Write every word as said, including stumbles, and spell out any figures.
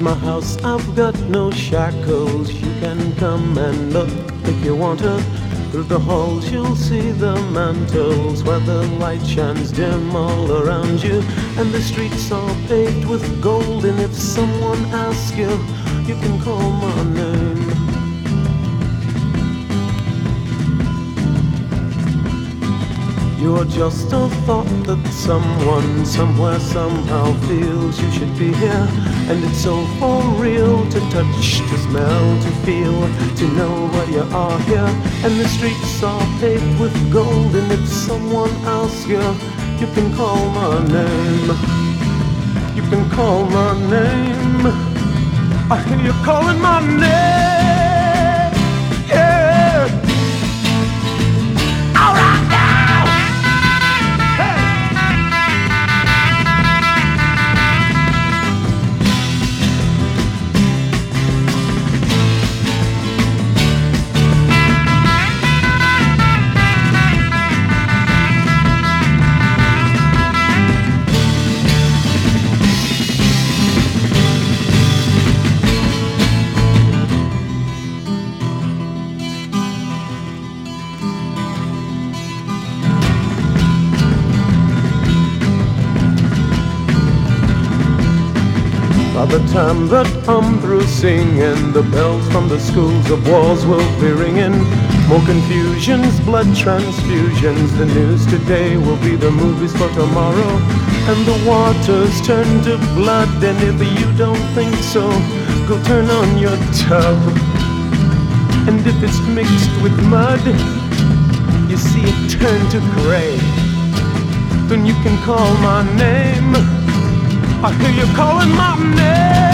my house, I've got no shackles. You can come and look if you want to. Through the halls you'll see the mantles where the light shines dim all around you, and the streets are paved with gold. And if someone asks you, you can call my name. You're just a thought that someone, somewhere, somehow feels you should be here. And it's so for real to touch, to smell, to feel, to know why you are here. And the streets are paved with gold. And if someone asks you, you can call my name. You can call my name. I hear you calling my name. Yeah. All right now. By the time that I'm through singing, the bells from the schools of wars will be ringing. More confusions, blood transfusions. The news today will be the movies for tomorrow. And the waters turn to blood. And if you don't think so, go turn on your tub. And if it's mixed with mud, you see it turn to gray. Then you can call my name. I hear you calling my name.